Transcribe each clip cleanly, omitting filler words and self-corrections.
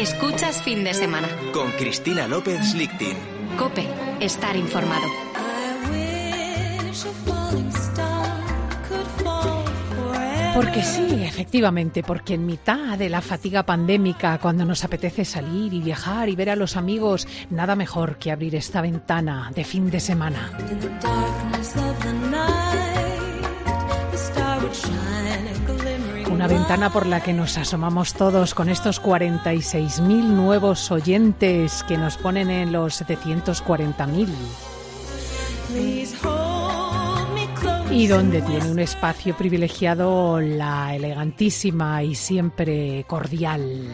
Escuchas Fin de Semana. Con Cristina López Lichtin. COPE. Estar informado. Porque sí, efectivamente, porque en mitad de la fatiga pandémica, cuando nos apetece salir y viajar y ver a los amigos, nada mejor que abrir esta ventana de fin de semana. Una ventana por la que nos asomamos todos con estos 46.000 nuevos oyentes que nos ponen en los 740.000. Y donde tiene un espacio privilegiado la elegantísima y siempre cordial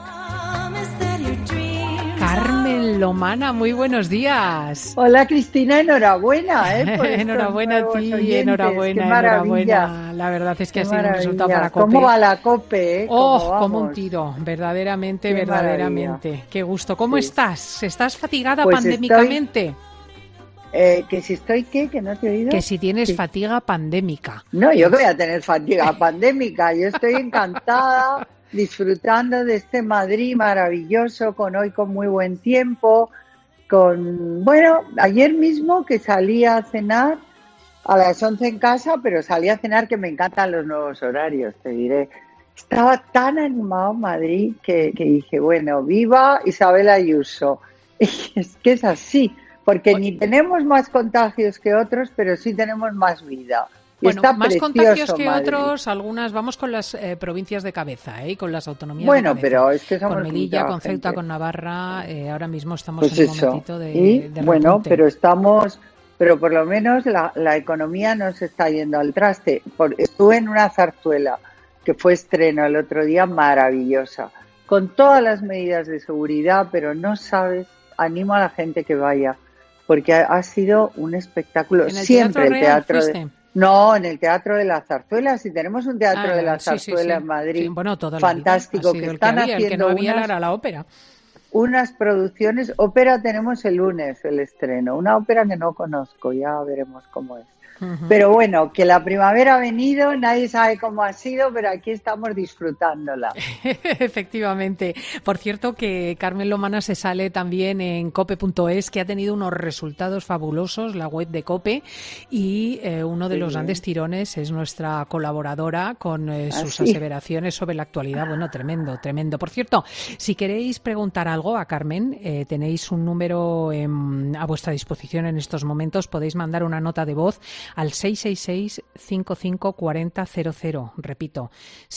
Carmen Lomana. Muy buenos días. Hola Cristina, enhorabuena. Por enhorabuena a ti, oyentes. enhorabuena. La verdad es que ha sido un resultado para COPE. ¿Cómo va la COPE? Como un tiro, verdaderamente. Qué gusto. ¿Cómo estás? ¿Estás fatigada pandémicamente? ¿Que si estoy qué? ¿Que no te he oído? Que si tienes fatiga pandémica. No, yo que voy a tener fatiga pandémica. Yo estoy encantada, disfrutando de este Madrid maravilloso, con muy buen tiempo. Ayer mismo que salí a cenar a las 11 en casa, pero salí a cenar, que me encantan los nuevos horarios, te diré. Estaba tan animado Madrid que dije, bueno, viva Isabel Ayuso. Es que es así. Porque ni tenemos más contagios que otros, pero sí tenemos más vida. Y bueno, está más contagios que Madrid. Otros, algunas, vamos con las provincias de cabeza, y con las autonomías bueno, de cabeza. Pero es que somos con Melilla, con Ceuta, con Navarra, ahora mismo estamos en un momentito de repunte. Pero por lo menos la economía no se está yendo al traste. Estuve en una zarzuela, que fue estreno el otro día, maravillosa, con todas las medidas de seguridad, pero no sabes, animo a la gente que vaya, porque ha sido un espectáculo. Siempre el teatro No, en el Teatro de la Zarzuela. Si tenemos un Teatro de la Zarzuela en Madrid, fantástico, que están haciendo el que no había era la ópera. Unas producciones. Ópera tenemos el lunes, el estreno. Una ópera que no conozco, ya veremos cómo es. Uh-huh. Pero bueno, que la primavera ha venido, nadie sabe cómo ha sido, pero aquí estamos disfrutándola. Efectivamente. Por cierto, que Carmen Lomana se sale también en cope.es, que ha tenido unos resultados fabulosos, la web de COPE, y uno de los grandes tirones es nuestra colaboradora con sus aseveraciones sobre la actualidad. Bueno, tremendo. Por cierto, si queréis preguntar algo a Carmen, tenéis un número a vuestra disposición en estos momentos. Podéis mandar una nota de voz al 666-554000. Repito,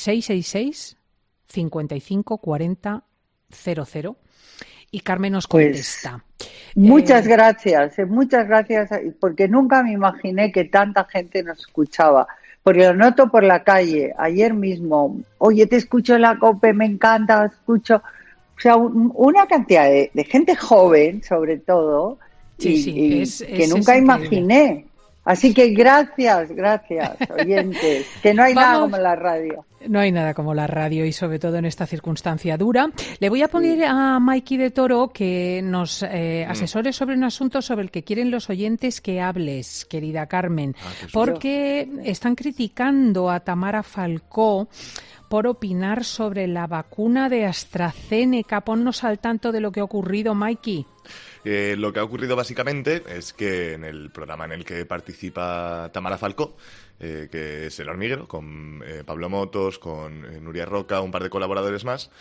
666-554000. Y Carmen nos contesta. Muchas gracias, porque nunca me imaginé que tanta gente nos escuchaba. Porque lo noto por la calle. Ayer mismo, oye, te escucho en la COPE, me encanta, escucho. O sea, una cantidad de gente joven, sobre todo, que nunca imaginé. Así que gracias, oyentes, que no hay nada como la radio. No hay nada como la radio y sobre todo en esta circunstancia dura. Le voy a poner a Maiki de Toro que nos asesore sobre un asunto sobre el que quieren los oyentes que hables, querida Carmen, porque están criticando a Tamara Falcó por opinar sobre la vacuna de AstraZeneca. Ponnos al tanto de lo que ha ocurrido, Maiki. Lo que ha ocurrido básicamente es que en el programa en el que participa Tamara Falcó, que es El Hormiguero, con Pablo Motos, con Nuria Roca, un par de colaboradores más,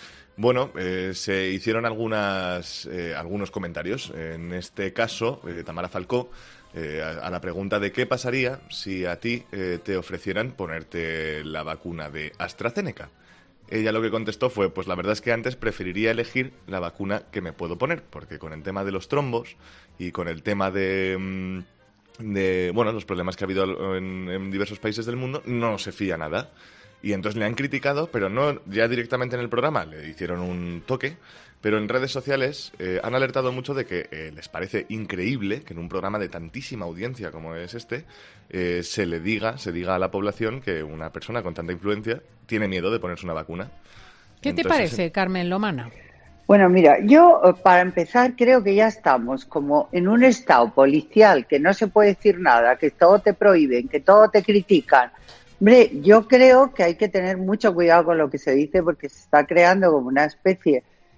se hicieron algunos comentarios. En este caso, Tamara Falcó, a la pregunta de qué pasaría si a ti te ofrecieran ponerte la vacuna de AstraZeneca. Ella lo que contestó fue, pues la verdad es que antes preferiría elegir la vacuna que me puedo poner, porque con el tema de los trombos y con el tema de los problemas que ha habido en diversos países del mundo, no se fía nada. Y entonces le han criticado, pero no ya directamente en el programa, le hicieron un toque, pero en redes sociales han alertado mucho de que les parece increíble que en un programa de tantísima audiencia como es este, se diga a la población que una persona con tanta influencia tiene miedo de ponerse una vacuna. ¿Qué te parece, Carmen Lomana? Bueno, mira, yo para empezar creo que ya estamos como en un estado policial que no se puede decir nada, que todo te prohíben, que todo te critican. Hombre, yo creo que hay que tener mucho cuidado con lo que se dice porque se está creando como una especie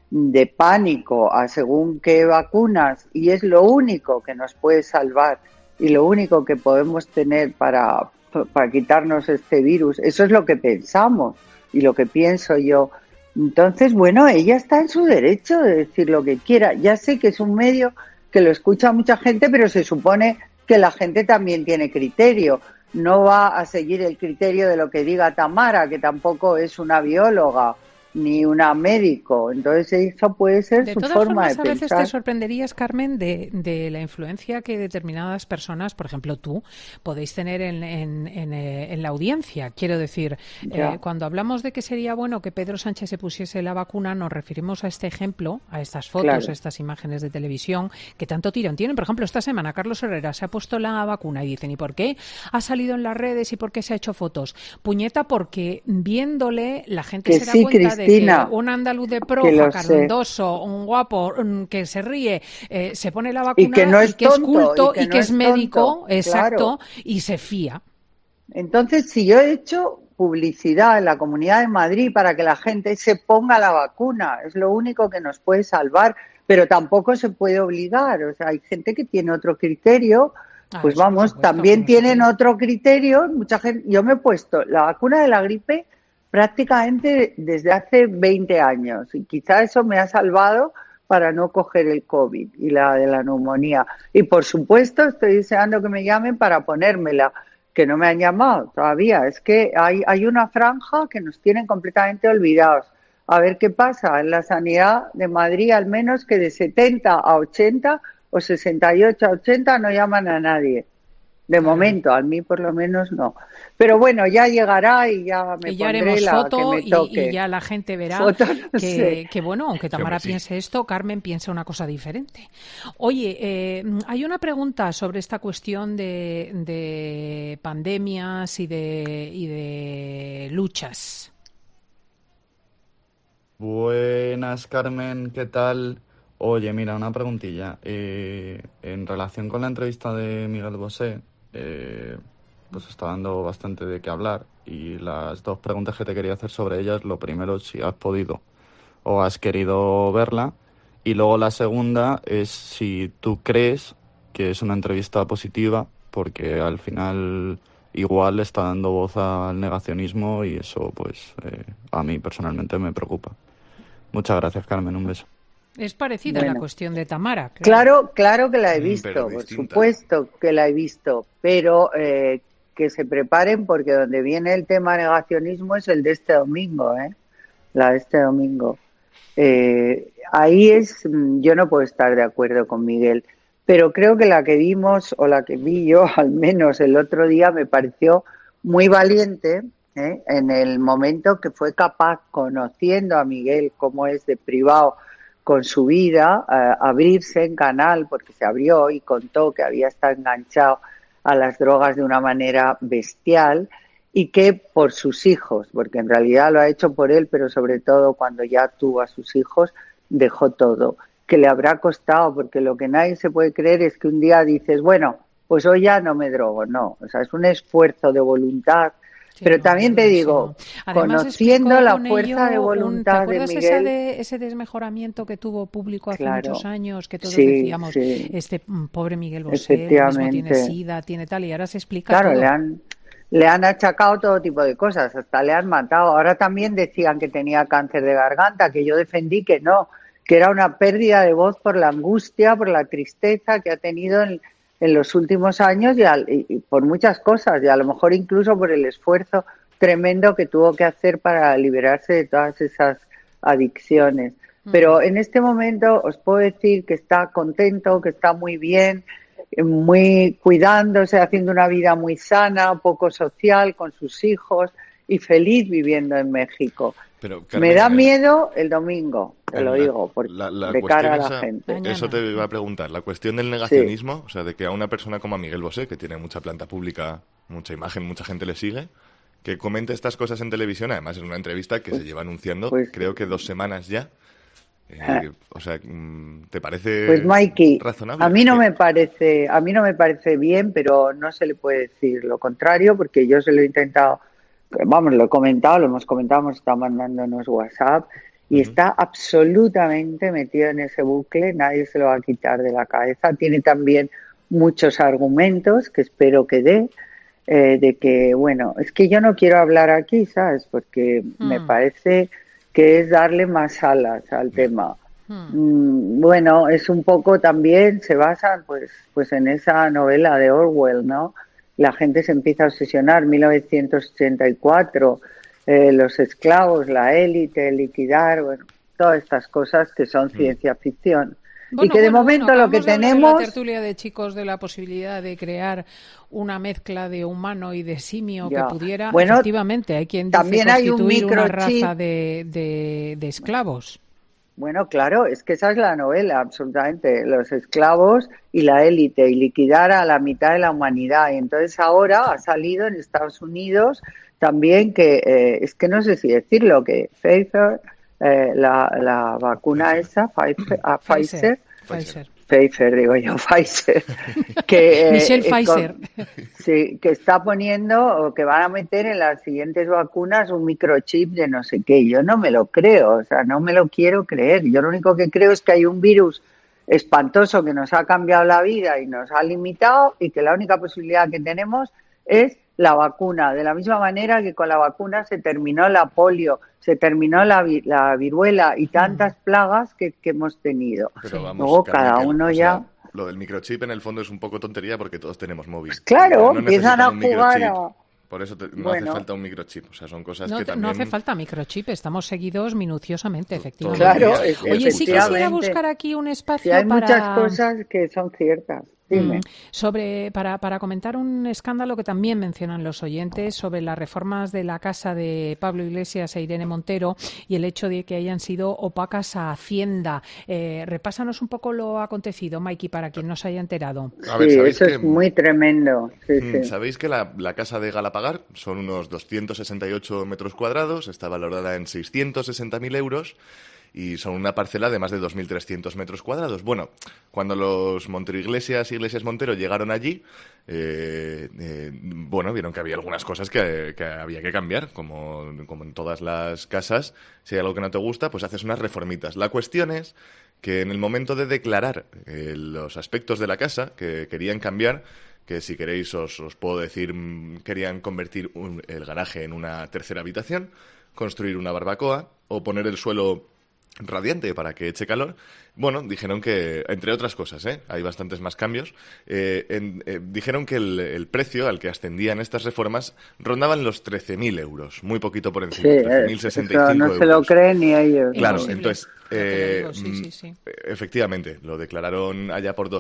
de pánico a según qué vacunas y es lo único que nos puede salvar y lo único que podemos tener para quitarnos este virus, eso es lo que pensamos y lo que pienso yo. Entonces, bueno, ella está en su derecho de decir lo que quiera. Ya sé que es un medio que lo escucha mucha gente, pero se supone que la gente también tiene criterio. No va a seguir el criterio de lo que diga Tamara, que tampoco es una bióloga ni una médico. Entonces eso puede ser su forma de pensar. A veces te sorprenderías, Carmen, de la influencia que determinadas personas, por ejemplo tú, podéis tener en la audiencia. Quiero decir, cuando hablamos de que sería bueno que Pedro Sánchez se pusiese la vacuna, nos referimos a este ejemplo, a estas fotos, a estas imágenes de televisión que tanto tirón tienen. Por ejemplo, esta semana Carlos Herrera se ha puesto la vacuna y dicen, ¿y por qué ha salido en las redes y por qué se ha hecho fotos? Puñeta, porque viéndole la gente se da cuenta de que un andaluz de proa, carondoso, un guapo que se ríe, se pone la vacuna y que no es culto y que es médico, exacto, y se fía. Entonces, si yo he hecho publicidad en la Comunidad de Madrid para que la gente se ponga la vacuna, es lo único que nos puede salvar, pero tampoco se puede obligar. O sea, hay gente que tiene otro criterio, pues vamos, también tienen otro criterio. Mucha gente, yo me he puesto la vacuna de la gripe prácticamente desde hace 20 años y quizá eso me ha salvado para no coger el COVID y la de la neumonía. Y por supuesto estoy deseando que me llamen para ponérmela, que no me han llamado todavía. Es que hay una franja que nos tienen completamente olvidados. A ver qué pasa en la sanidad de Madrid, al menos que de 70 a 80 o 68 a 80 no llaman a nadie. De momento, a mí por lo menos no. Pero bueno, ya llegará y ya me pondré la que me toque. Y ya la gente verá que bueno, aunque Tamara piense esto, Carmen piensa una cosa diferente. Oye, hay una pregunta sobre esta cuestión de pandemias y de luchas. Buenas, Carmen, ¿qué tal? Oye, mira, una preguntilla. En relación con la entrevista de Miguel Bosé, pues está dando bastante de qué hablar y las dos preguntas que te quería hacer sobre ellas, lo primero, si has podido o has querido verla, y luego la segunda es si tú crees que es una entrevista positiva, porque al final igual está dando voz al negacionismo y eso pues a mí personalmente me preocupa. Muchas gracias, Carmen, un beso. Es parecida a la cuestión de Tamara. Claro que la he visto, por supuesto que la he visto, pero que se preparen porque donde viene el tema negacionismo es el de este domingo, la de este domingo. Ahí yo no puedo estar de acuerdo con Miguel, pero creo que la que vimos, o la que vi yo al menos el otro día, me pareció muy valiente, en el momento que fue capaz, conociendo a Miguel cómo es de privado, con su vida, abrirse en canal, porque se abrió y contó que había estado enganchado a las drogas de una manera bestial y que por sus hijos, porque en realidad lo ha hecho por él, pero sobre todo cuando ya tuvo a sus hijos, dejó todo, que le habrá costado, porque lo que nadie se puede creer es que un día dices, bueno, pues hoy ya no me drogo, no, o sea, es un esfuerzo de voluntad. Sí, pero también te digo, además, conociendo la fuerza de voluntad de Miguel... ese desmejoramiento que tuvo público hace muchos años, que todos decíamos, este pobre Miguel Bosé, mismo tiene SIDA, tiene tal, y ahora se explica todo. Le han achacado todo tipo de cosas, hasta le han matado. Ahora también decían que tenía cáncer de garganta, que yo defendí que no, que era una pérdida de voz por la angustia, por la tristeza que ha tenido en los últimos años y por muchas cosas, y a lo mejor incluso por el esfuerzo tremendo que tuvo que hacer para liberarse de todas esas adicciones. Pero en este momento os puedo decir que está contento, que está muy bien, muy cuidándose, haciendo una vida muy sana, poco social, con sus hijos y feliz viviendo en México. Pero, Carmen, me da miedo el domingo, te lo digo, porque de cara a la gente. Eso te iba a preguntar, la cuestión del negacionismo, o sea, de que a una persona como a Miguel Bosé, que tiene mucha planta pública, mucha imagen, mucha gente le sigue, que comente estas cosas en televisión, además en una entrevista que se lleva anunciando, creo que 2 semanas ya. O sea, ¿te parece razonable? A mí no me parece bien, pero no se le puede decir lo contrario, porque yo se lo he intentado, vamos, lo hemos comentado, hemos estado mandándonos WhatsApp y está absolutamente metido en ese bucle, nadie se lo va a quitar de la cabeza. Tiene también muchos argumentos que espero que dé, de que, bueno, es que yo no quiero hablar aquí, ¿sabes? Porque me parece que es darle más alas al tema. Bueno, es un poco también, se basa pues en esa novela de Orwell, ¿no? La gente se empieza a obsesionar, 1984, los esclavos, la élite, liquidar, bueno, todas estas cosas que son ciencia ficción. Bueno, y que de momento lo que tenemos... la tertulia de chicos de la posibilidad de crear una mezcla de humano y de simio que pudiera, efectivamente, hay quien dice también constituir hay un una raza de esclavos. Bueno, claro, es que esa es la novela, absolutamente, los esclavos y la élite, y liquidar a la mitad de la humanidad. Y entonces ahora ha salido en Estados Unidos también que, es que no sé si decirlo, que Pfizer, la vacuna esa, Pfizer, digo yo, Pfizer, que Michelle Pfizer. Sí, que está poniendo o que van a meter en las siguientes vacunas un microchip de no sé qué. Yo no me lo creo, o sea, no me lo quiero creer. Yo lo único que creo es que hay un virus espantoso que nos ha cambiado la vida y nos ha limitado, y que la única posibilidad que tenemos es la vacuna. De la misma manera que con la vacuna se terminó la polio, se terminó la viruela y tantas plagas que hemos tenido. Pero vamos, luego Carmen, cada uno ya... Lo del microchip en el fondo es un poco tontería porque todos tenemos móvil. Pues claro, no empiezan a jugar a... Por eso no hace falta un microchip. O sea, son cosas que también... No hace falta microchip, estamos seguidos minuciosamente, efectivamente. Claro, oye, sí quisiera buscar aquí un espacio hay para... muchas cosas que son ciertas. Dime. Para comentar un escándalo que también mencionan los oyentes sobre las reformas de la casa de Pablo Iglesias e Irene Montero y el hecho de que hayan sido opacas a Hacienda. Repásanos un poco lo acontecido, Maiki, para quien no se haya enterado. A ver, sí, eso es muy tremendo. Sí. Sabéis que la casa de Galapagar son unos 268 metros cuadrados, está valorada en 660.000 euros. Y son una parcela de más de 2.300 metros cuadrados. Bueno, cuando los Montero Iglesias y Iglesias Montero llegaron allí, vieron que había algunas cosas que había que cambiar, como en todas las casas. Si hay algo que no te gusta, pues haces unas reformitas. La cuestión es que en el momento de declarar los aspectos de la casa que querían cambiar, que si queréis os puedo decir, querían convertir el garaje en una tercera habitación, construir una barbacoa o poner el suelo radiante para que eche calor. Bueno, dijeron que, entre otras cosas, hay bastantes más cambios, dijeron que el precio al que ascendían estas reformas rondaban los 13.000 euros, muy poquito por encima, 13.065 euros. No se lo creen ni ellos. Claro, Imposible. Entonces, sí. Efectivamente, lo declararon allá por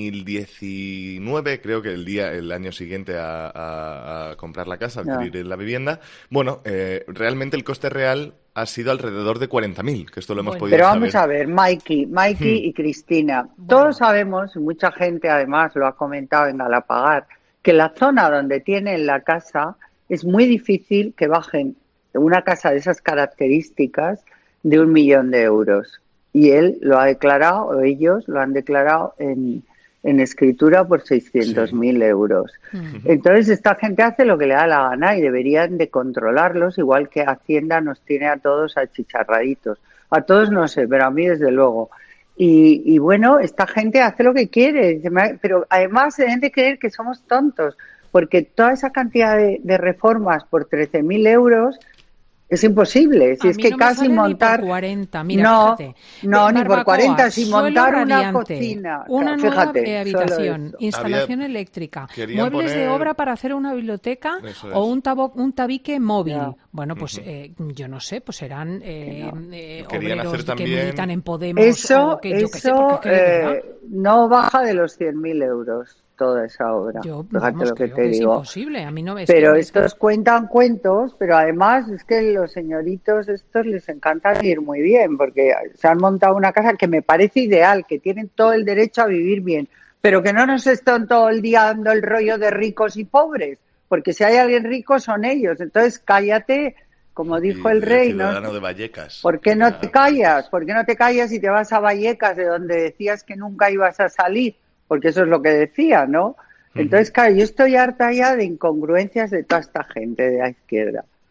2019, creo que el año siguiente a comprar la casa, adquirir la vivienda. Bueno, realmente el coste real ha sido alrededor de 40.000, que esto lo hemos podido saber. Pero saber. vamos a ver, Maiki y Cristina, todos sabemos, y mucha gente además lo ha comentado en Galapagar, que la zona donde tienen la casa es muy difícil que bajen una casa de esas características de 1 millón de euros. Y él lo ha declarado, o ellos lo han declarado en escritura por 600.000 euros. Entonces esta gente hace lo que le da la gana y deberían de controlarlos, igual que Hacienda nos tiene a todos achicharraditos. A todos no sé, pero a mí desde luego. Y bueno, esta gente hace lo que quiere, pero además se deben de creer que somos tontos, porque toda esa cantidad de reformas por 13.000 euros es imposible. Si es que casi montar... Ni por 40, mira, fíjate. No, ni por 40, si montar una radiante, cocina. Una nueva habitación, eso. instalación eléctrica, muebles de obra para hacer una biblioteca o un tabique móvil. Ya. Bueno, pues yo no sé, pues serán obreros también... que militan en Podemos. Eso, o que, yo qué sé, porque no baja de los 100.000 euros. Toda esa obra. Fíjate lo que te es digo. Imposible. A mí no me pero estos cuentan cuentos, pero además es que los señoritos estos les encanta vivir muy bien, porque se han montado una casa que me parece ideal, que tienen todo el derecho a vivir bien, pero que no nos están todo el día dando el rollo de ricos y pobres, porque si hay alguien rico son ellos. Entonces cállate, como dijo el rey, ciudadano de Vallecas. ¿Por qué no te callas? ¿Por qué no te callas y te vas a Vallecas, de donde decías que nunca ibas a salir? Porque eso es lo que decía, ¿no? Entonces, claro, yo estoy harta ya de incongruencias de toda esta gente de la izquierda.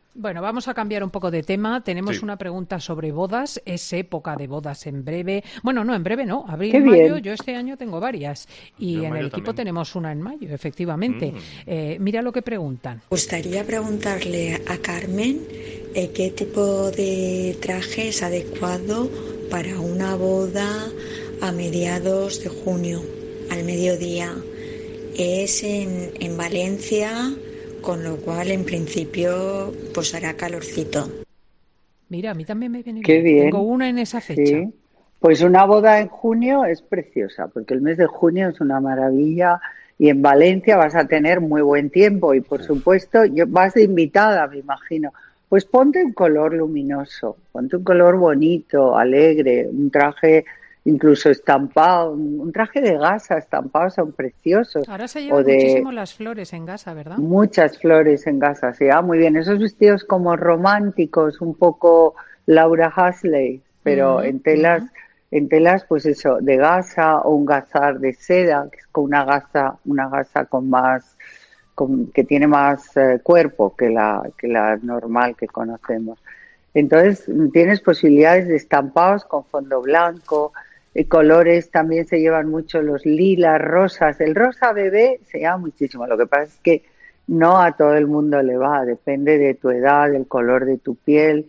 Bueno, vamos a cambiar un poco de tema. Tenemos Sí. una pregunta sobre bodas. Es época de bodas en breve. Bueno, no, en breve no. Abril, Qué mayo. bien. Yo este año tengo varias. Yo Y en en mayo el equipo también. tenemos una en mayo, efectivamente. Mira lo que preguntan. Me gustaría preguntarle a Carmen qué tipo de traje es adecuado para una boda a mediados de junio, al mediodía. Es en Valencia, con lo cual en principio pues hará calorcito. Mira, a mí también me viene Qué bien. Tengo una en esa fecha. Sí. Pues una boda en junio es preciosa, porque el mes de junio es una maravilla y en Valencia vas a tener muy buen tiempo y por supuesto vas de invitada, me imagino. Pues ponte un color luminoso, ponte un color bonito, alegre, un traje incluso estampado, un traje de gasa estampado son preciosos. Ahora se O llevan de muchísimo las flores en Gaza, ¿verdad? muchas flores en gasa, sí, muy bien. Esos vestidos como románticos, un poco Laura Hasley, pero Ujú, en telas, pues eso, de gasa o un gazar de seda, que es con una gasa con más, que tiene más cuerpo que la normal que conocemos. Entonces, tienes posibilidades de estampados con fondo blanco, colores también se llevan mucho los lilas, rosas. El rosa bebé se llama muchísimo. Lo que pasa es que no a todo el mundo le va, depende de tu edad, del color de tu piel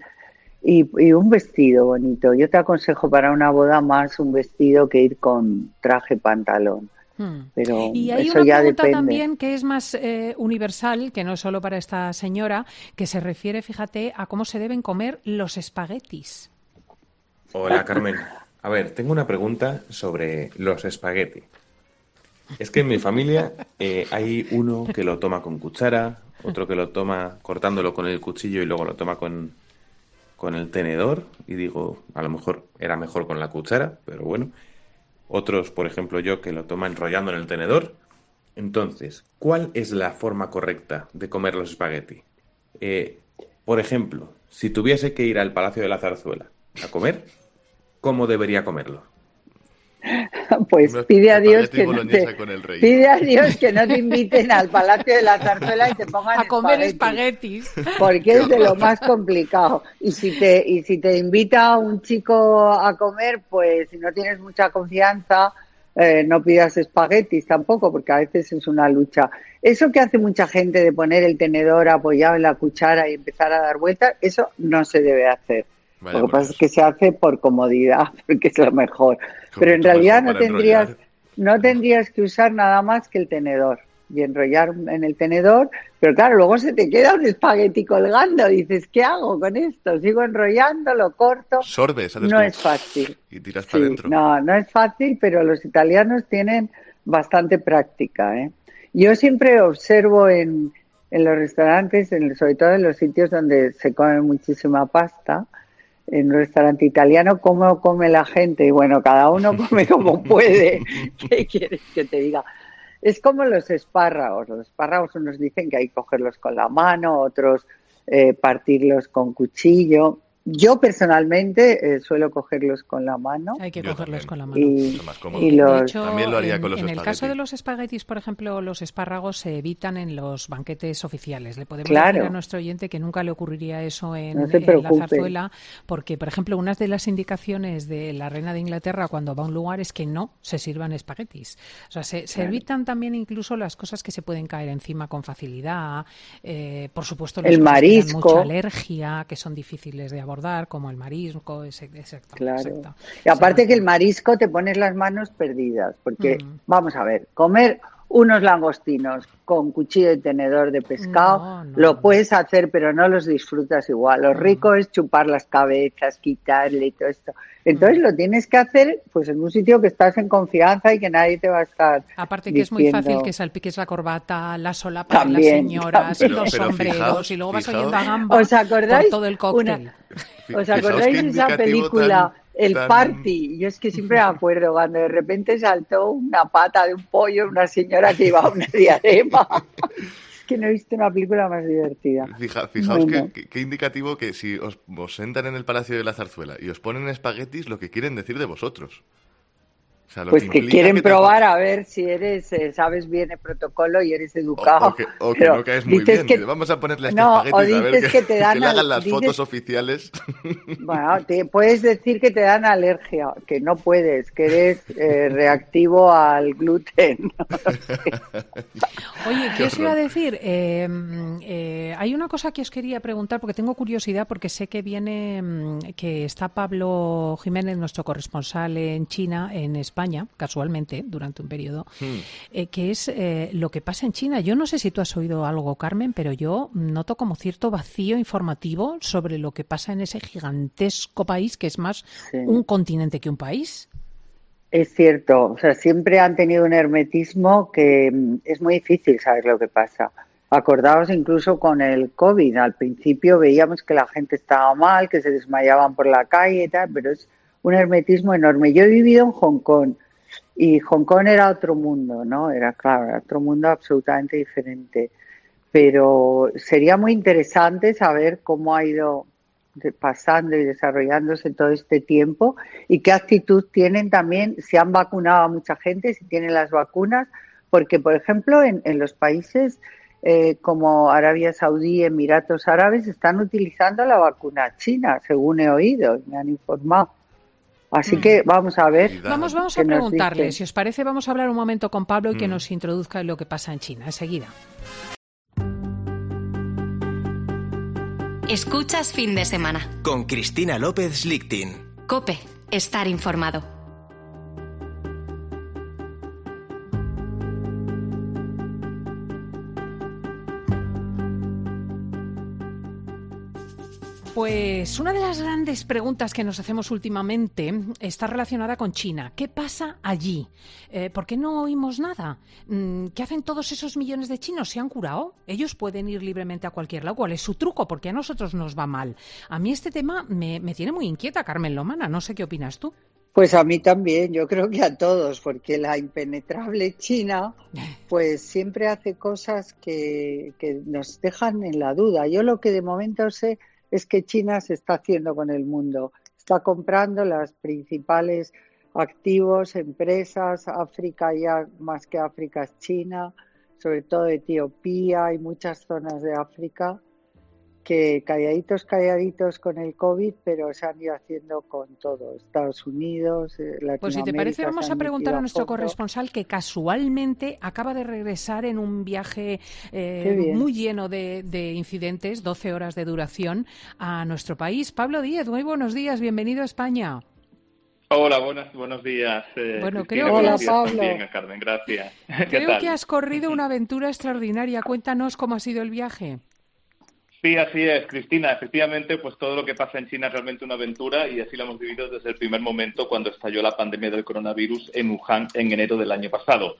y un vestido bonito. Yo te aconsejo para una boda más un vestido que ir con traje pantalón. Pero Y hay eso una ya pregunta depende. también que es más universal, que no es solo para esta señora, que se refiere, fíjate, a cómo se deben comer los espaguetis. Hola, Carmen. A ver, tengo una pregunta sobre los espagueti. Es que en mi familia hay uno que lo toma con cuchara, otro que lo toma cortándolo con el cuchillo y luego lo toma con el tenedor. Y digo, a lo mejor era mejor con la cuchara, pero bueno. Otros, por ejemplo, yo que lo toma enrollando en el tenedor. Entonces, ¿cuál es la forma correcta de comer los espagueti? Por ejemplo, si tuviese que ir al Palacio de la Zarzuela a comer, ¿cómo debería comerlo? Pues Unos pide a Dios espagueti que no boloñesa te, con el rey. pide a Dios que no te inviten al Palacio de la Zarzuela y te pongan A comer espaguetis, espaguetis. porque es de lo más complicado. Y si te invita un chico a comer, pues si no tienes mucha confianza, no pidas espaguetis tampoco, porque a veces es una lucha. Eso que hace mucha gente de poner el tenedor apoyado en la cuchara y empezar a dar vueltas, eso no se debe hacer. Vaya Lo que por pasa Dios. es que se hace por comodidad, porque es lo mejor. Con Pero en mucho realidad mejor para enrollar. no tendrías que usar nada más que el tenedor y enrollar en el tenedor, pero claro, luego se te queda un espagueti colgando, dices, ¿qué hago con esto? Sigo enrollando, lo corto. Sorbes, haces No como es fácil. y tiras Sí, para adentro. no es fácil, pero los italianos tienen bastante práctica, ¿eh? Yo siempre observo en los restaurantes, sobre todo en los sitios donde se come muchísima pasta, en un restaurante italiano, cómo come la gente. Y bueno, cada uno come como puede. ¿Qué quieres que te diga? Es como los espárragos. Los espárragos unos dicen que hay que cogerlos con la mano, otros partirlos con cuchillo. Yo personalmente suelo cogerlos con la mano. Hay que Yo cogerlos también. con la mano. Y, Eso más cómodo. y De los hecho, También lo haría con los en el caso espaguetis. de los espaguetis, por ejemplo, los espárragos se evitan en los banquetes oficiales. Le podemos Claro. decir a nuestro oyente que nunca le ocurriría eso No se en la preocupe. zarzuela, porque, por ejemplo, una de las indicaciones de la reina de Inglaterra cuando va a un lugar es que no se sirvan espaguetis. O sea, se evitan también incluso las cosas que se pueden caer encima con facilidad. Por supuesto, las El cosas que dan marisco. mucha alergia, que son difíciles de abordar, como el marisco. Exacto. Claro. Exacto. Y aparte Sí. que el marisco te pones las manos perdidas, porque Mm. vamos a ver, comer unos langostinos con cuchillo y tenedor de pescado, No. lo puedes hacer, pero no los disfrutas igual. Lo rico es chupar las cabezas, quitarle y todo esto. Entonces lo tienes que hacer pues en un sitio que estás en confianza y que nadie te va a estar Aparte que es muy fácil diciendo- que salpiques la corbata, la solapa de las También, señoras, también. los Pero sombreros y luego vas fijaos- oyendo a gamba ¿Os acordáis? por todo el cóctel. ¿Os Fijaos acordáis qué de esa indicativo película, tan- El tan- Party? Yo es que siempre me acuerdo cuando de repente saltó una pata de un pollo, una señora que iba a una diadema. Es que no he visto una película más divertida. Fijaos Bueno. qué indicativo que si os sentan en el Palacio de la Zarzuela y os ponen espaguetis, lo que quieren decir de vosotros. O sea, lo Pues que que implica quieren que te probar a ver si eres, sabes bien el protocolo y eres educado. o que Pero no caes muy dices bien. Vamos a ponerle a este no, o espaguetis a ver dices que te que dan le hagan las dices, fotos oficiales. bueno, te puedes decir que te dan alergia, que no puedes, que eres reactivo al gluten. No lo sé. Oye, ¿qué os iba a decir? Hay una cosa que os quería preguntar, porque tengo curiosidad, porque sé que que está Pablo Jiménez, nuestro corresponsal en China, en España, casualmente, durante un periodo, que es lo que pasa en China. Yo no sé si tú has oído algo, Carmen, pero yo noto como cierto vacío informativo sobre lo que pasa en ese gigantesco país, que es más un continente que un país. Es cierto, o sea, siempre han tenido un hermetismo que es muy difícil saber lo que pasa. Acordaos incluso con el COVID, al principio veíamos que la gente estaba mal, que se desmayaban por la calle y tal, pero es un hermetismo enorme. Yo he vivido en Hong Kong y Hong Kong era otro mundo, ¿no? Era claro, era otro mundo absolutamente diferente. Pero sería muy interesante saber cómo ha ido pasando y desarrollándose todo este tiempo y qué actitud tienen también, si han vacunado a mucha gente, si tienen las vacunas, porque, por ejemplo, en los países como Arabia Saudí, Emiratos Árabes, están utilizando la vacuna china, según he oído, me han informado. Así que vamos a ver. Vamos a preguntarle, si os parece, vamos a hablar un momento con Pablo y que nos introduzca en lo que pasa en China, enseguida. Escuchas Fin de Semana. Con Cristina López Lichtin. COPE. Estar informado. Pues una de las grandes preguntas que nos hacemos últimamente está relacionada con China. ¿Qué pasa allí? ¿Por qué no oímos nada? ¿Qué hacen todos esos millones de chinos? ¿Se han curado? ¿Ellos pueden ir libremente a cualquier lado? ¿Cuál es su truco? Porque a nosotros nos va mal. A mí este tema me tiene muy inquieta, Carmen Lomana. No sé qué opinas tú. Pues a mí también, yo creo que a todos, porque la impenetrable China pues siempre hace cosas que nos dejan en la duda. Yo lo que de momento sé es que China se está haciendo con el mundo. Está comprando las principales activos, empresas, África ya más que África es China, sobre todo Etiopía y muchas zonas de África, que calladitos con el COVID, pero se han ido haciendo con todo. Estados Unidos, Latinoamérica. Pues si te parece, vamos a preguntar a nuestro corresponsal, que casualmente acaba de regresar en un viaje muy lleno de incidentes, 12 horas de duración, a nuestro país. Pablo Díez, muy buenos días, bienvenido a España. Hola, buenos días. Bueno, Cristina, creo que Pablo. También, Carmen, gracias. Creo que has corrido una aventura extraordinaria. Cuéntanos cómo ha sido el viaje. Sí, así es, Cristina. Efectivamente, pues todo lo que pasa en China es realmente una aventura y así lo hemos vivido desde el primer momento cuando estalló la pandemia del coronavirus en Wuhan en enero del año pasado.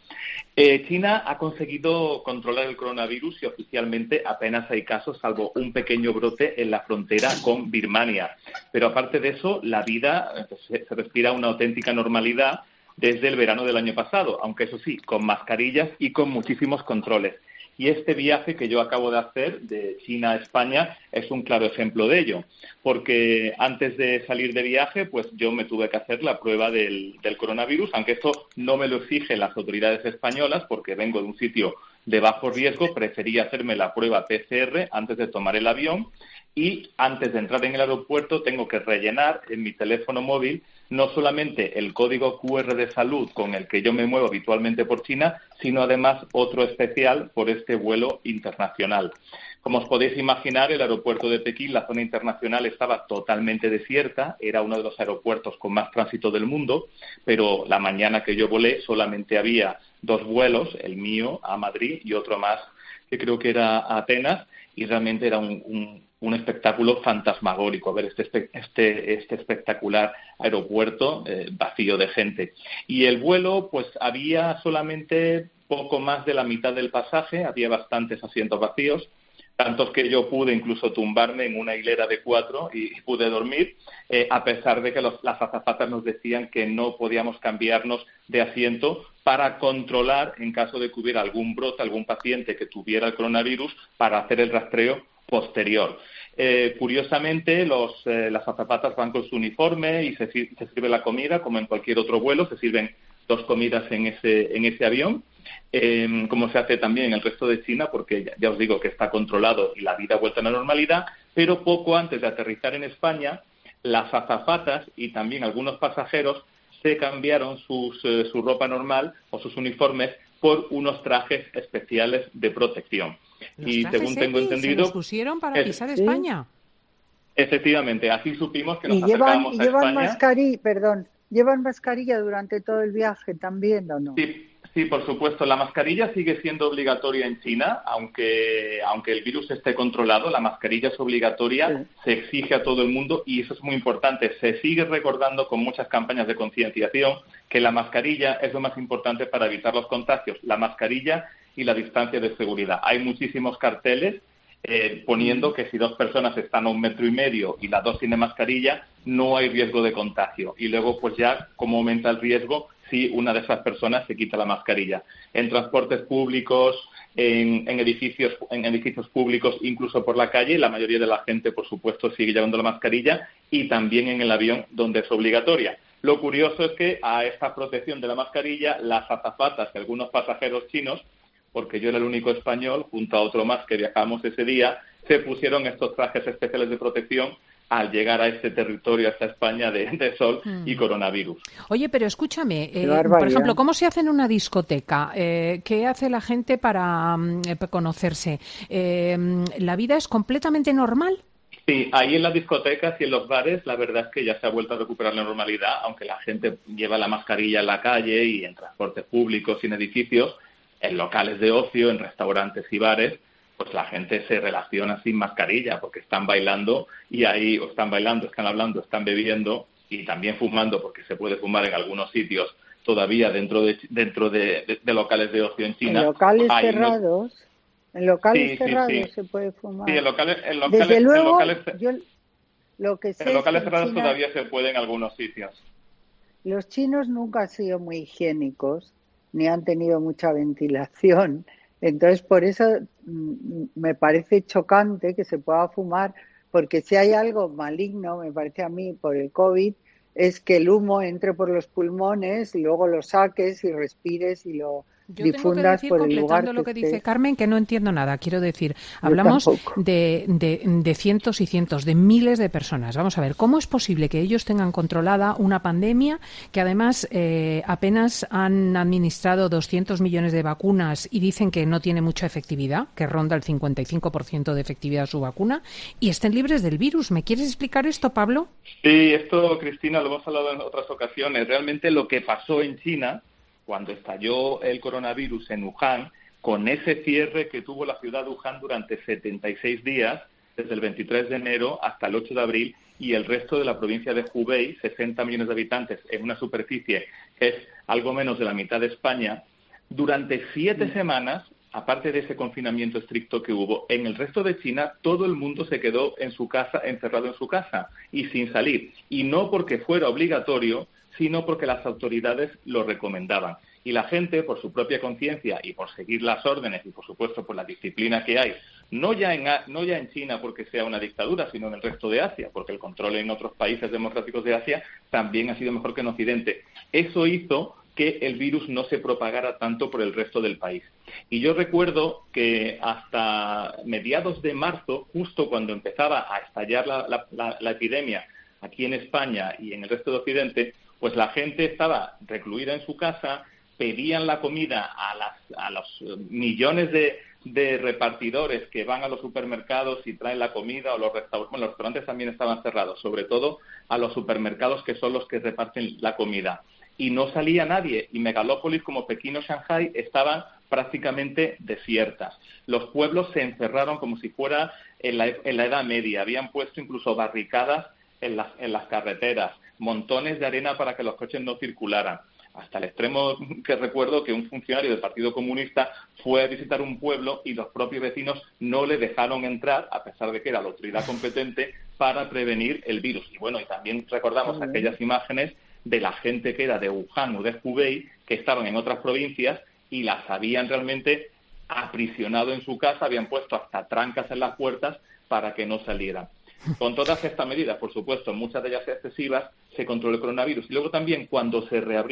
China ha conseguido controlar el coronavirus y oficialmente apenas hay casos, salvo un pequeño brote en la frontera con Birmania. Pero aparte de eso, la vida se respira una auténtica normalidad desde el verano del año pasado, aunque eso sí, con mascarillas y con muchísimos controles. Y este viaje que yo acabo de hacer de China a España es un claro ejemplo de ello, porque antes de salir de viaje, pues yo me tuve que hacer la prueba del coronavirus, aunque esto no me lo exigen las autoridades españolas, porque vengo de un sitio de bajo riesgo, preferí hacerme la prueba PCR antes de tomar el avión y antes de entrar en el aeropuerto tengo que rellenar en mi teléfono móvil no solamente el código QR de salud con el que yo me muevo habitualmente por China, sino además otro especial por este vuelo internacional. Como os podéis imaginar, el aeropuerto de Pekín, la zona internacional, estaba totalmente desierta, era uno de los aeropuertos con más tránsito del mundo, pero la mañana que yo volé solamente había 2 vuelos, el mío a Madrid y otro más que creo que era a Atenas, y realmente era un espectáculo fantasmagórico, ver este espectacular aeropuerto vacío de gente. Y el vuelo, pues había solamente poco más de la mitad del pasaje, había bastantes asientos vacíos, tantos que yo pude incluso tumbarme en una hilera de 4 y pude dormir, a pesar de que las azafatas nos decían que no podíamos cambiarnos de asiento para controlar, en caso de que hubiera algún brote, algún paciente que tuviera el coronavirus, para hacer el rastreo posterior. Curiosamente, las azafatas van con su uniforme y se sirve la comida como en cualquier otro vuelo, se sirven 2 comidas en ese avión, como se hace también en el resto de China, porque ya os digo que está controlado y la vida ha vuelto a la normalidad, pero poco antes de aterrizar en España, las azafatas y también algunos pasajeros se cambiaron su ropa normal o sus uniformes por unos trajes especiales de protección. Y según tengo entendido, ¿se los pusieron para pisar España? Efectivamente, así supimos que nos acercábamos a España. ¿Llevan mascarilla durante todo el viaje también o no? Sí, por supuesto. La mascarilla sigue siendo obligatoria en China, aunque el virus esté controlado, la mascarilla es obligatoria, se exige a todo el mundo y eso es muy importante. Se sigue recordando con muchas campañas de concienciación que la mascarilla es lo más importante para evitar los contagios, la mascarilla y la distancia de seguridad. Hay muchísimos carteles poniendo que si 2 personas están a 1,5 metros y las 2 tienen mascarilla, no hay riesgo de contagio. Y luego, pues ya, cómo aumenta el riesgo si una de esas personas se quita la mascarilla. En transportes públicos, en edificios públicos, incluso por la calle, la mayoría de la gente, por supuesto, sigue llevando la mascarilla y también en el avión, donde es obligatoria. Lo curioso es que a esta protección de la mascarilla, las azafatas y algunos pasajeros chinos, porque yo era el único español, junto a otro más que viajamos ese día, se pusieron estos trajes especiales de protección al llegar a este territorio, a esta España de sol y coronavirus. Oye, pero escúchame, por ejemplo, ¿cómo se hace en una discoteca? ¿Qué hace la gente para conocerse? ¿La vida es completamente normal? Sí, ahí en las discotecas y en los bares la verdad es que ya se ha vuelto a recuperar la normalidad, aunque la gente lleva la mascarilla en la calle y en transportes públicos y en edificios, en locales de ocio, en restaurantes y bares, pues la gente se relaciona sin mascarilla porque están bailando y ahí están hablando, están bebiendo y también fumando, porque se puede fumar en algunos sitios todavía dentro de locales de ocio en China. En locales cerrados. En locales cerrados se puede fumar. Sí, en locales cerrados todavía se puede en algunos sitios. Los chinos nunca han sido muy higiénicos, ni han tenido mucha ventilación. Entonces, por eso me parece chocante que se pueda fumar, porque si hay algo maligno, me parece a mí, por el COVID, es que el humo entre por los pulmones y luego lo saques y respires y lo difundas por el lugar. Completando lo que dice Carmen, que no entiendo nada. Quiero decir, hablamos de cientos y cientos, de miles de personas. Vamos a ver, ¿cómo es posible que ellos tengan controlada una pandemia que además apenas han administrado 200 millones de vacunas y dicen que no tiene mucha efectividad, que ronda el 55% de efectividad su vacuna, y estén libres del virus? ¿Me quieres explicar esto, Pablo? Sí, esto, Cristina, lo hemos hablado en otras ocasiones. Realmente lo que pasó en China cuando estalló el coronavirus en Wuhan, con ese cierre que tuvo la ciudad de Wuhan durante 76 días, desde el 23 de enero hasta el 8 de abril, y el resto de la provincia de Hubei, 60 millones de habitantes, en una superficie que es algo menos de la mitad de España, durante 7 semanas, aparte de ese confinamiento estricto que hubo, en el resto de China todo el mundo se quedó en su casa, encerrado en su casa y sin salir. Y no porque fuera obligatorio, sino porque las autoridades lo recomendaban. Y la gente, por su propia conciencia y por seguir las órdenes y, por supuesto, por la disciplina que hay, no ya en China porque sea una dictadura, sino en el resto de Asia, porque el control en otros países democráticos de Asia también ha sido mejor que en Occidente. Eso hizo que el virus no se propagara tanto por el resto del país. Y yo recuerdo que hasta mediados de marzo, justo cuando empezaba a estallar la epidemia aquí en España y en el resto de Occidente, pues la gente estaba recluida en su casa, pedían la comida a los millones de repartidores que van a los supermercados y traen la comida, o los restaurantes también estaban cerrados, sobre todo a los supermercados que son los que reparten la comida. Y no salía nadie, y megalópolis como Pekín o Shanghái estaban prácticamente desiertas. Los pueblos se encerraron como si fuera en la Edad Media, habían puesto incluso barricadas en las carreteras, montones de arena para que los coches no circularan, hasta el extremo que recuerdo que un funcionario del Partido Comunista fue a visitar un pueblo y los propios vecinos no le dejaron entrar, a pesar de que era la autoridad competente, para prevenir el virus. Y bueno, y también recordamos aquellas imágenes de la gente que era de Wuhan o de Hubei, que estaban en otras provincias y las habían realmente aprisionado en su casa, habían puesto hasta trancas en las puertas para que no salieran. Con todas estas medidas, por supuesto, muchas de ellas excesivas, se controló el coronavirus. Y luego también, cuando se reabrió,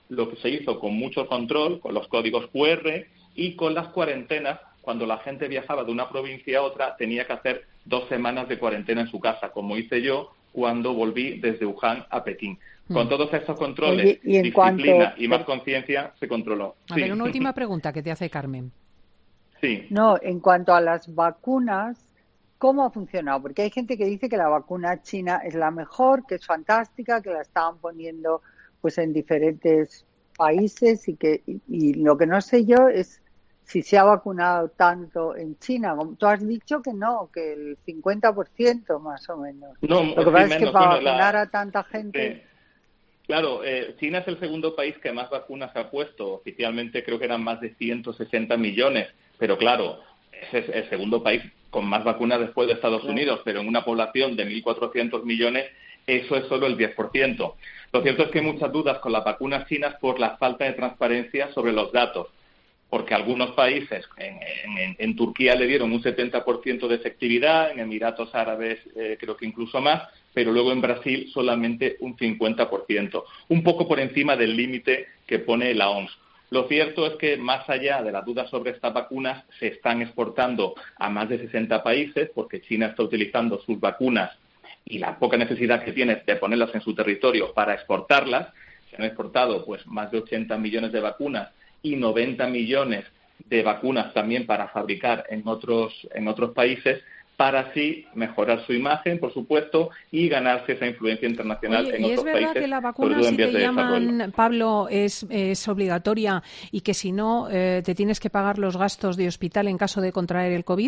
lo que se hizo con mucho control, con los códigos QR y con las cuarentenas. Cuando la gente viajaba de una provincia a otra, tenía que hacer 2 semanas de cuarentena en su casa, como hice yo cuando volví desde Wuhan a Pekín. Con todos estos controles, disciplina y más conciencia, se controló. A ver, una última pregunta que te hace Carmen. Sí. No, en cuanto a las vacunas, ¿cómo ha funcionado? Porque hay gente que dice que la vacuna china es la mejor, que es fantástica, que la estaban poniendo pues en diferentes países y lo que no sé yo es si se ha vacunado tanto en China. Tú has dicho que no, que el 50% más o menos. No, lo que pasa es que para bueno, vacunar a tanta gente... Claro, China es el segundo país que más vacunas ha puesto. Oficialmente creo que eran más de 160 millones, pero claro, es el segundo país con más vacunas después de Estados Unidos, pero en una población de 1.400 millones eso es solo el 10%. Lo cierto es que hay muchas dudas con las vacunas chinas por la falta de transparencia sobre los datos, porque algunos países, en Turquía le dieron un 70% de efectividad, en Emiratos Árabes creo que incluso más, pero luego en Brasil solamente un 50%, un poco por encima del límite que pone la OMS. Lo cierto es que, más allá de las dudas sobre estas vacunas, se están exportando a más de 60 países, porque China está utilizando sus vacunas y la poca necesidad que tiene de ponerlas en su territorio para exportarlas. Se han exportado pues más de 80 millones de vacunas y 90 millones de vacunas también para fabricar en otros países, para así mejorar su imagen, por supuesto, y ganarse esa influencia internacional en otros países. ¿Y es verdad que la vacuna, si te llaman, Pablo, es obligatoria y que si no te tienes que pagar los gastos de hospital en caso de contraer el COVID?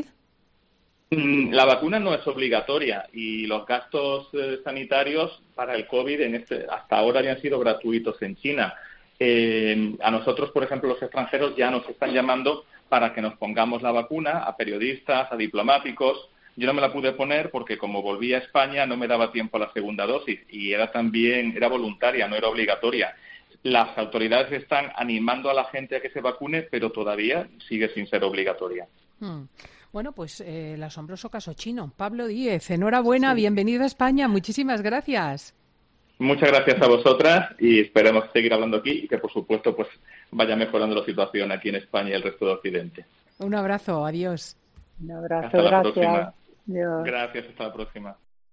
La vacuna no es obligatoria y los gastos sanitarios para el COVID hasta ahora habían sido gratuitos en China. A nosotros, por ejemplo, los extranjeros ya nos están llamando para que nos pongamos la vacuna, a periodistas, a diplomáticos. Yo no me la pude poner porque como volví a España no me daba tiempo a la segunda dosis y era voluntaria, no era obligatoria. Las autoridades están animando a la gente a que se vacune, pero todavía sigue sin ser obligatoria. Bueno, pues el asombroso caso chino. Pablo Díez, enhorabuena, bienvenido a España, muchísimas gracias. Muchas gracias a vosotras y esperemos seguir hablando aquí y que, por supuesto, pues vaya mejorando la situación aquí en España y el resto de Occidente. Un abrazo, adiós. Un abrazo, hasta la gracias. Próxima. Adiós. Gracias, hasta la próxima.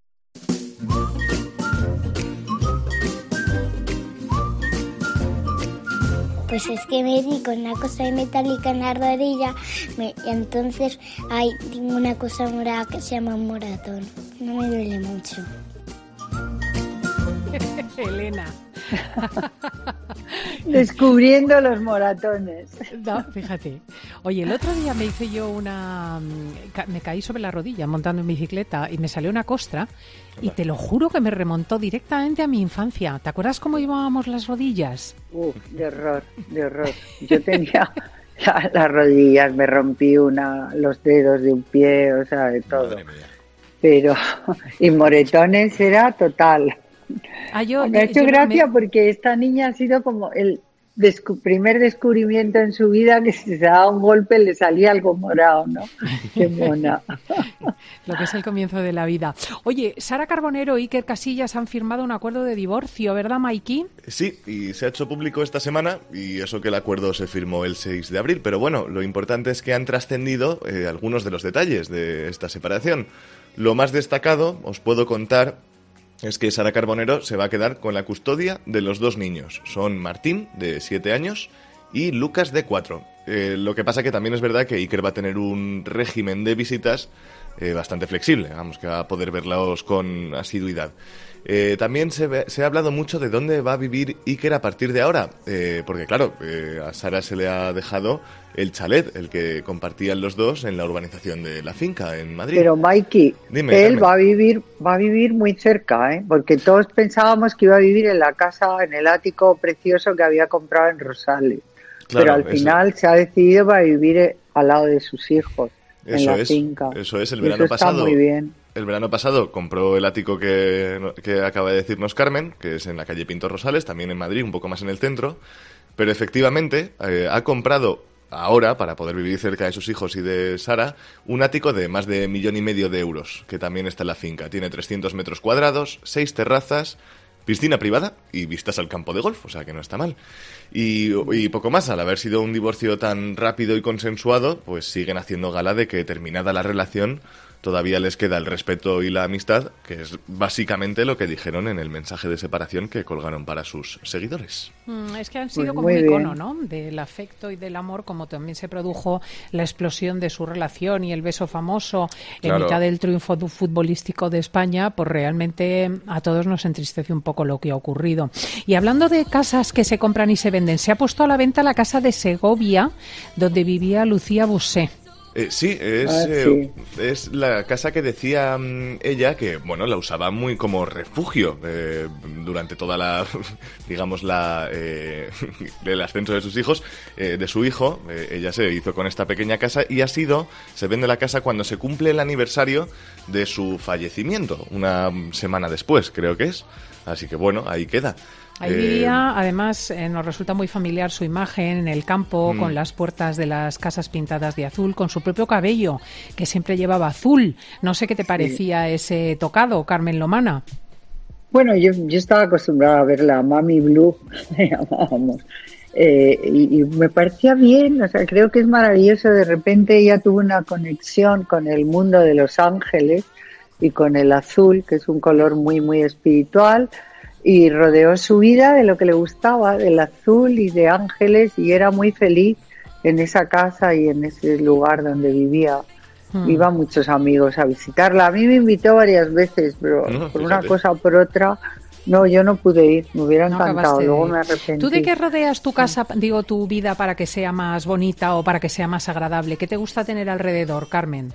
Pues es que me di con una cosa metálica en la rodilla y entonces tengo una cosa morada que se llama moratón. No me duele mucho. Elena. Descubriendo los moratones. No, fíjate. Oye, el otro día me hice yo me caí sobre la rodilla montando en bicicleta y me salió una costra y te lo juro que me remontó directamente a mi infancia. ¿Te acuerdas cómo llevábamos las rodillas? De horror. Yo tenía las rodillas, me rompí los dedos de un pie, o sea, de todo. Pero, y moretones era total. Me ha hecho gracia porque esta niña ha sido como el primer descubrimiento en su vida que si se daba un golpe le salía algo morado, ¿no? Qué mona. Lo que es el comienzo de la vida. Oye, Sara Carbonero y Iker Casillas han firmado un acuerdo de divorcio, ¿verdad, Maiki? Sí, y se ha hecho público esta semana, y eso que el acuerdo se firmó el 6 de abril, pero bueno, lo importante es que han trascendido algunos de los detalles de esta separación. Lo más destacado, os puedo contar, es que Sara Carbonero se va a quedar con la custodia de los 2 niños. Son Martín, de 7 años, y Lucas, de 4. Lo que pasa que también es verdad que Iker va a tener un régimen de visitas bastante flexible, vamos, que va a poder verlos con asiduidad. También se ha hablado mucho de dónde va a vivir Iker a partir de ahora, porque claro, a Sara se le ha dejado el chalet, el que compartían los dos en la urbanización de la finca en Madrid. Pero Maiki, él va a vivir muy cerca, porque todos pensábamos que iba a vivir en la casa, en el ático precioso que había comprado en Rosales. Claro, pero al final se ha decidido para vivir al lado de sus hijos, en la finca. Eso es, el verano pasado. Está muy bien. El verano pasado compró el ático que acaba de decirnos Carmen, que es en la calle Pinto Rosales, también en Madrid, un poco más en el centro, pero efectivamente ha comprado ahora, para poder vivir cerca de sus hijos y de Sara, un ático de más de 1,5 millones de euros, que también está en la finca. Tiene 300 metros cuadrados, 6 terrazas, piscina privada y vistas al campo de golf, o sea que no está mal. Y poco más, al haber sido un divorcio tan rápido y consensuado, pues siguen haciendo gala de que terminada la relación todavía les queda el respeto y la amistad, que es básicamente lo que dijeron en el mensaje de separación que colgaron para sus seguidores. Es que han sido como un icono, ¿no?, del afecto y del amor, como también se produjo la explosión de su relación y el beso famoso en mitad del triunfo futbolístico de España, pues realmente a todos nos entristece un poco lo que ha ocurrido. Y hablando de casas que se compran y se venden, se ha puesto a la venta la casa de Segovia, donde vivía Lucía Bosé. Sí, es la casa que decía ella que, bueno, la usaba muy como refugio durante toda la, digamos, el ascenso de sus hijos, de su hijo. Ella se hizo con esta pequeña casa y se vende la casa cuando se cumple el aniversario de su fallecimiento, una semana después, creo que es. Así que, bueno, ahí queda. Ahí vivía, además, nos resulta muy familiar su imagen en el campo, con las puertas de las casas pintadas de azul, con su propio cabello, que siempre llevaba azul. No sé qué te parecía ese tocado, Carmen Lomana. Bueno, yo estaba acostumbrada a ver la Mami Blue, le llamábamos, y me parecía bien, o sea, creo que es maravilloso. De repente ella tuvo una conexión con el mundo de los ángeles y con el azul, que es un color muy, muy espiritual, y rodeó su vida de lo que le gustaba, del azul y de ángeles, y era muy feliz en esa casa y en ese lugar donde vivía. Iban muchos amigos a visitarla. A mí me invitó varias veces, pero por una cosa o por otra, no, yo no pude ir, me hubiera encantado, luego me arrepentí. ¿Tú de qué rodeas tu casa, tu vida, para que sea más bonita o para que sea más agradable? ¿Qué te gusta tener alrededor, Carmen?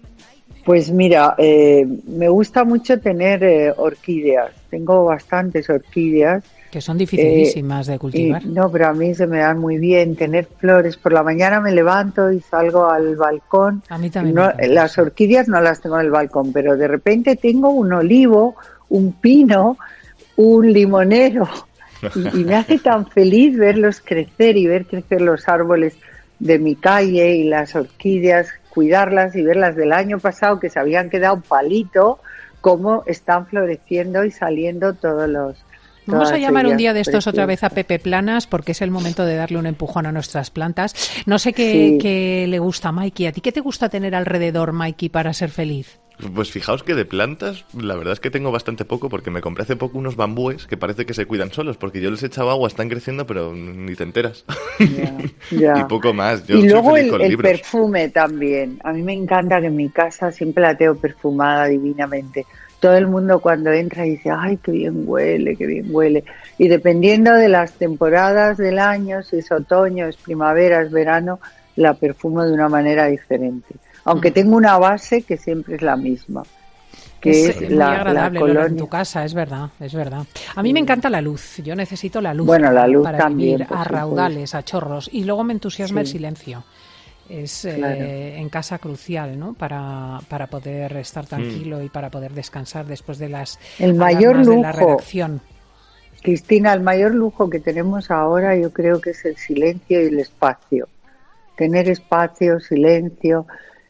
Pues mira, me gusta mucho tener orquídeas. Tengo bastantes orquídeas. Que son dificilísimas de cultivar. No, pero a mí se me dan muy bien tener flores. Por la mañana me levanto y salgo al balcón. A mí también. Las orquídeas no las tengo en el balcón, pero de repente tengo un olivo, un pino, un limonero. Y me hace tan feliz verlos crecer y ver crecer los árboles de mi calle y las orquídeas, cuidarlas y verlas del año pasado que se habían quedado un palito, cómo están floreciendo y saliendo todos los... Vamos a llamar un día de estos otra vez a Pepe Planas, porque es el momento de darle un empujón a nuestras plantas. No sé qué le gusta a Maiki. ¿A ti qué te gusta tener alrededor, Maiki, para ser feliz? Pues fijaos que de plantas, la verdad es que tengo bastante poco, porque me compré hace poco unos bambúes que parece que se cuidan solos, porque yo les he echado agua, están creciendo, pero ni te enteras. Ya. Y poco más. Y luego el perfume también. A mí me encanta que en mi casa siempre la tengo perfumada divinamente. Todo el mundo cuando entra dice, ¡ay, qué bien huele, qué bien huele! Y dependiendo de las temporadas del año, si es otoño, es primavera, es verano, la perfumo de una manera diferente. Aunque tengo una base que siempre es la misma, que es muy agradable la colonia en tu casa, es verdad, es verdad. A mí me encanta la luz, yo necesito la luz, la luz para también, vivir a raudales, a chorros, y luego me entusiasma el silencio. Es en casa crucial, ¿no? Para poder estar tranquilo y para poder descansar después de las alarmas de la redacción. Cristina, el mayor lujo que tenemos ahora yo creo que es el silencio y el espacio. Tener espacio, silencio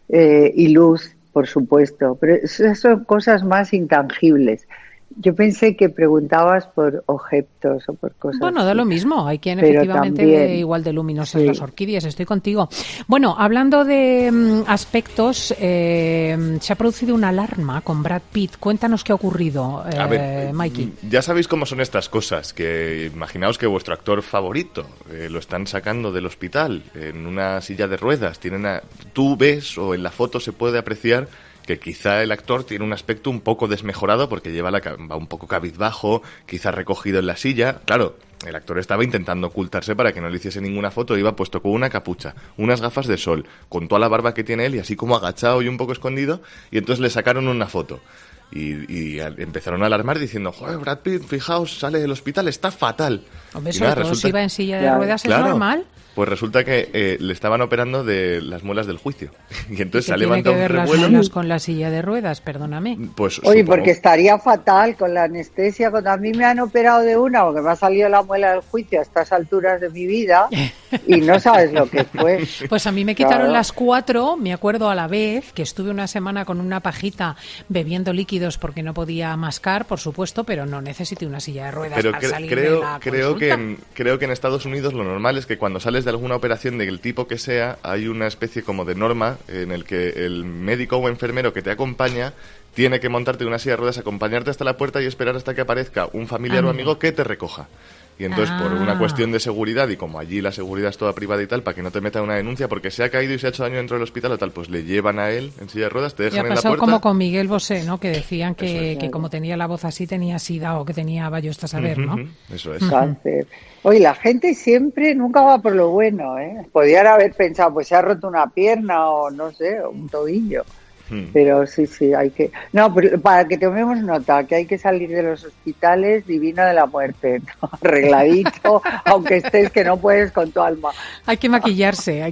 y luz, por supuesto, pero esas son cosas más intangibles. Yo pensé que preguntabas por objetos o por cosas. Bueno, da lo mismo. Hay quien efectivamente ve igual de luminosas las orquídeas. Estoy contigo. Bueno, hablando de aspectos, se ha producido una alarma con Brad Pitt. Cuéntanos qué ha ocurrido, a ver, Mikey. Ya sabéis cómo son estas cosas, que imaginaos que vuestro actor favorito lo están sacando del hospital en una silla de ruedas. Tú ves, o en la foto se puede apreciar, que quizá el actor tiene un aspecto un poco desmejorado porque va un poco cabizbajo, quizá recogido en la silla. Claro, el actor estaba intentando ocultarse para que no le hiciese ninguna foto, iba puesto con una capucha, unas gafas de sol, con toda la barba que tiene él y así como agachado y un poco escondido, y entonces le sacaron una foto. Y empezaron a alarmar diciendo, joder, Brad Pitt, fijaos, sale del hospital, está fatal. Hombre, sobre todo si iba en silla de ruedas, ¿es normal? Pues resulta que le estaban operando de las muelas del juicio. Y entonces se ha levantado un revuelo. ¿Qué tiene que ver las muelas con la silla de ruedas? Perdóname. Pues, oye, porque estaría fatal con la anestesia. Cuando a mí me han operado de una, porque me ha salido la muela del juicio a estas alturas de mi vida, y no sabes lo que fue. Pues a mí me quitaron las 4, me acuerdo a la vez, que estuve una semana con una pajita bebiendo líquido líquidos porque no podía mascar, por supuesto, pero no necesite una silla de ruedas pero para salir de la creo consulta. que en Estados Unidos lo normal es que cuando sales de alguna operación del tipo que sea, hay una especie como de norma en el que el médico o enfermero que te acompaña tiene que montarte en una silla de ruedas, acompañarte hasta la puerta y esperar hasta que aparezca un familiar o amigo que te recoja. Y entonces, por una cuestión de seguridad, y como allí la seguridad es toda privada y tal, para que no te metan una denuncia porque se ha caído y se ha hecho daño dentro del hospital o tal, pues le llevan a él en silla de ruedas, te dejan en la puerta. Y ha pasado como con Miguel Bosé, ¿no? Que decían que como tenía la voz así tenía sida o que tenía vayos a saber, ¿no? Eso es. Cáncer. Oye, la gente siempre nunca va por lo bueno, ¿eh? Podrían haber pensado, pues se ha roto una pierna o no sé, un tobillo. Pero sí, hay que... No, pero para que tomemos nota, que hay que salir de los hospitales divino de la muerte, ¿no? Arregladito, aunque estés que no puedes con tu alma. Hay que maquillarse.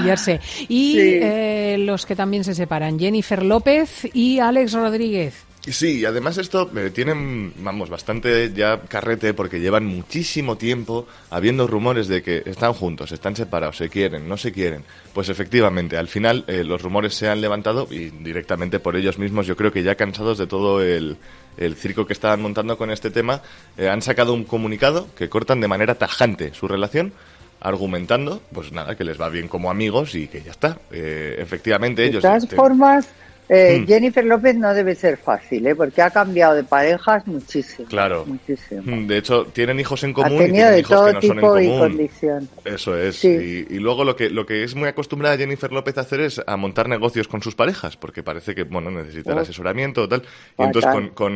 Y los que también se separan, Jennifer López y Alex Rodríguez. Sí, y además esto tienen, bastante ya carrete porque llevan muchísimo tiempo habiendo rumores de que están juntos, están separados, se quieren, no se quieren. Pues efectivamente, al final los rumores se han levantado y directamente por ellos mismos, yo creo que ya cansados de todo el circo que estaban montando con este tema, han sacado un comunicado que cortan de manera tajante su relación, argumentando, pues nada, que les va bien como amigos y que ya está. Efectivamente, ellos... De todas formas... Jennifer López no debe ser fácil, porque ha cambiado de parejas muchísimo. Claro. Muchísimo. De hecho, tienen hijos en común y tienen hijos que no son en común. Y condición. Eso es. Sí. Y luego lo que es muy acostumbrada Jennifer López a hacer es a montar negocios con sus parejas, porque parece que necesita el asesoramiento o tal. Y entonces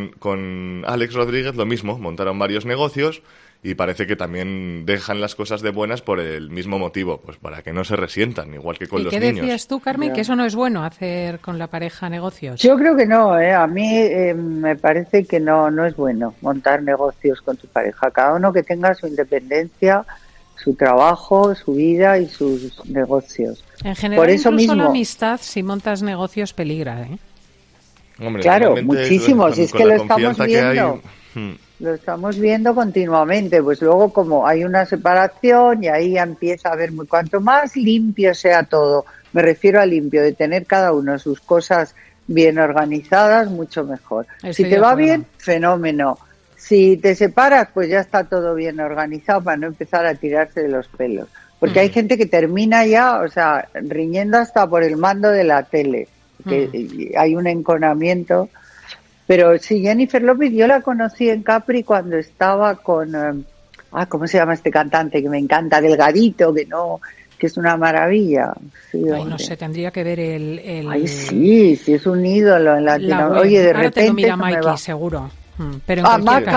con Alex Rodríguez lo mismo, montaron varios negocios. Y parece que también dejan las cosas de buenas por el mismo motivo, pues para que no se resientan, igual que con los niños. ¿Y qué decías tú, Carmen, que eso no es bueno, hacer con la pareja negocios? Yo creo que no, a mí me parece que no es bueno montar negocios con tu pareja. Cada uno que tenga su independencia, su trabajo, su vida y sus negocios. En general, por eso incluso mismo, la amistad, si montas negocios, peligra, ¿eh? Hombre, claro, muchísimo, si es que lo estamos viendo. Lo estamos viendo continuamente, pues luego como hay una separación y ahí empieza a haber cuanto más limpio sea todo, me refiero a limpio, de tener cada uno sus cosas bien organizadas, mucho mejor. Si te va bien, fenómeno. Si te separas, pues ya está todo bien organizado para no empezar a tirarse de los pelos. Porque hay gente que termina ya, riñendo hasta por el mando de la tele, que hay un enconamiento. Pero sí, Jennifer López, yo la conocí en Capri cuando estaba con... ¿cómo se llama este cantante? Que me encanta, Delgadito, que es una maravilla. Sí, no sé, tendría que ver el... Ay, sí, es un ídolo en Latinoamérica. Oye, de repente... Te lo mira Mikey, seguro. Pero Marc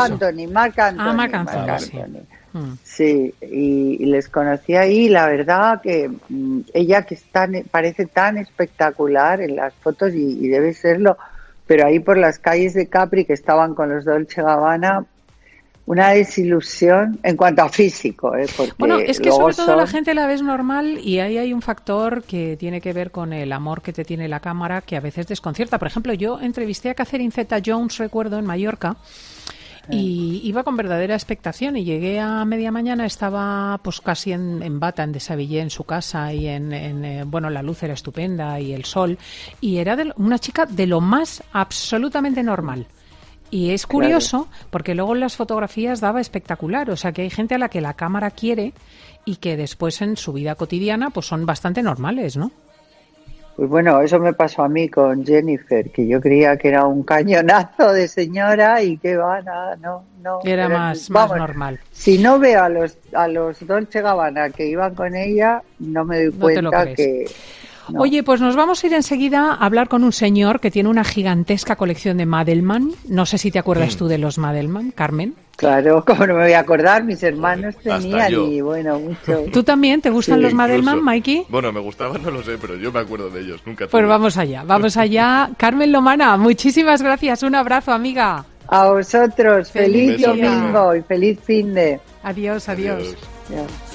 Anthony. Sí, y les conocí ahí, la verdad que ella que parece tan espectacular en las fotos y debe serlo... Pero ahí por las calles de Capri, que estaban con los Dolce & Gabbana, una desilusión en cuanto a físico. Porque bueno, es que sobre todo la gente la ves normal y ahí hay un factor que tiene que ver con el amor que te tiene la cámara, que a veces desconcierta. Por ejemplo, yo entrevisté a Catherine Zeta-Jones, recuerdo, en Mallorca, y iba con verdadera expectación y llegué a media mañana, estaba pues casi en bata, en deshabillé en su casa y la luz era estupenda y el sol, y era una chica de lo más absolutamente normal. Y es curioso porque luego en las fotografías daba espectacular, o sea que hay gente a la que la cámara quiere y que después en su vida cotidiana pues son bastante normales, ¿no? Pues bueno, eso me pasó a mí con Jennifer, que yo creía que era un cañonazo de señora y que nada, no. Era más normal. Si no veo a los Dolce & Gabbana que iban con ella, no me doy cuenta que... No. Oye, pues nos vamos a ir enseguida a hablar con un señor que tiene una gigantesca colección de Madelman. No sé si te acuerdas tú de los Madelman, Carmen. Claro, como no me voy a acordar, mis hermanos tenían y mucho. ¿Tú también? ¿Te gustan los Madelman, Mikey? Bueno, me gustaban, no lo sé, pero yo me acuerdo de ellos, nunca. Pues vamos allá. Carmen Lomana, muchísimas gracias, un abrazo, amiga. A vosotros, feliz domingo y feliz fin de... Adiós. Ya.